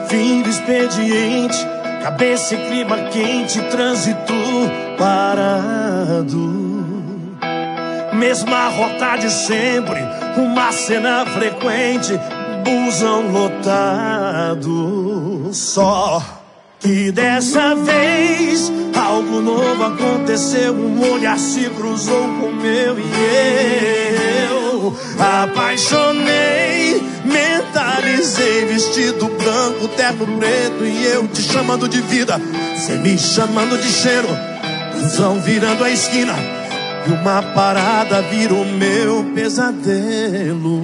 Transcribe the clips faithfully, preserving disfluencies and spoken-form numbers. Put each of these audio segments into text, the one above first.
Fim do expediente, cabeça e clima quente, trânsito parado. Mesma rota de sempre, uma cena frequente, busão lotado. Só que dessa vez algo novo aconteceu. Um olhar se cruzou com o meu e eu apaixonei. Mentalizei, vestido branco, terno preto, e eu te chamando de vida, cê me chamando de cheiro. Busão virando a esquina e uma parada vira o meu pesadelo.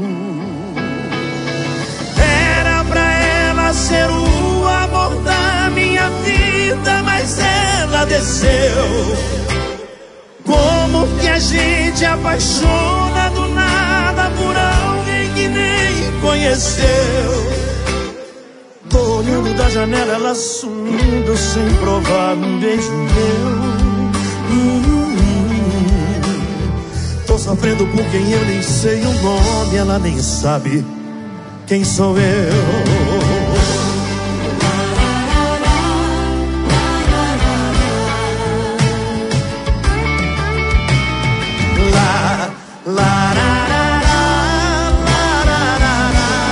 Era pra ela ser o amor da minha vida, mas ela desceu. Como que a gente apaixona do nada por alguém que nem conheceu? Tô olhando da janela, ela sumindo sem provar um beijo meu. Tô sofrendo por quem eu nem sei o nome, ela nem sabe quem sou eu. La, la, la, la, la, la, la,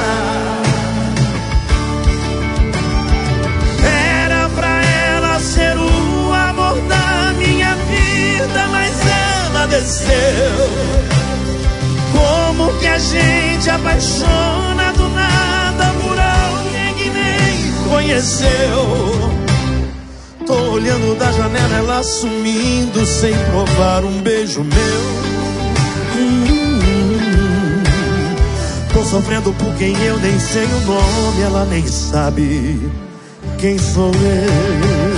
la. Era pra ela ser o amor da minha vida, mas ela desceu. Como que a gente apaixona do nada por alguém que nem conheceu? Tô olhando da janela, ela sumindo sem provar um beijo meu. Hum, tô sofrendo por quem eu nem sei o nome, ela nem sabe quem sou eu.